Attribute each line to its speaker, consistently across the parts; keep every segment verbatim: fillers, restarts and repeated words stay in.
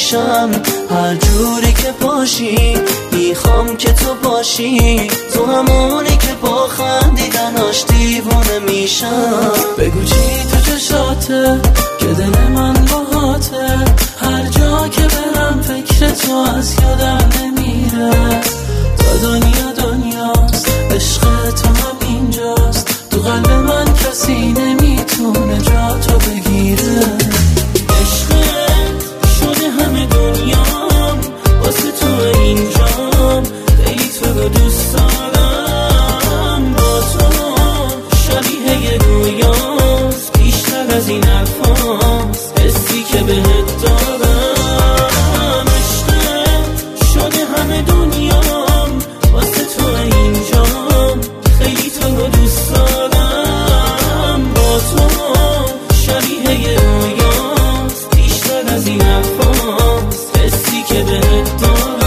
Speaker 1: میشم هر جوری که باشی. میخوام که تو باشی، تو همونی که با خندیدناش دیوونه میشم.
Speaker 2: بگو چی تو چشاته که دل من باهاته، هر جا که برم فکر تو از یادم نمیره. تا دنیا دنیاست، عشق تو هم اینجاست، تو قلب من کسی نمیتونه جا تو بگیره. عشقت شده همه دنیام، واسه تو اینجام، خیلی تو رو دوست دارم. با تو شبیه یه رویاست، بیشتر از این حرفاست، حسی که بهت دارم. عشقت شده همه دنیام، واسه تو اینجام، خیلی تو رو دوست دارم. با تو شبیه یه رویاست، بیشتر از این حرفاست، حسی که بهت دارم.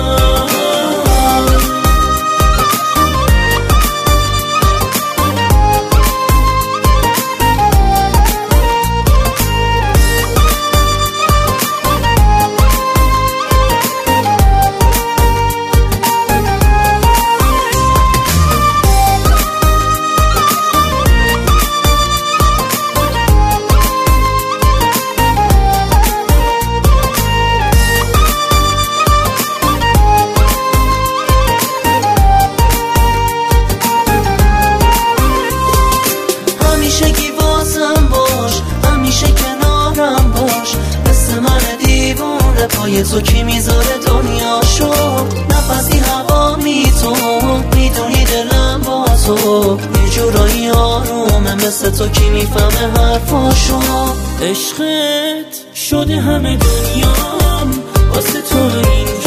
Speaker 2: پای تو کی میذاره دنیاشو، نفسی هوا میتون، میدونی دلم با تو یه جورایی آرومه، مثل تو کی میفهمه حرفاشو. عشقت شده همه دنیام، واسه تو اینجا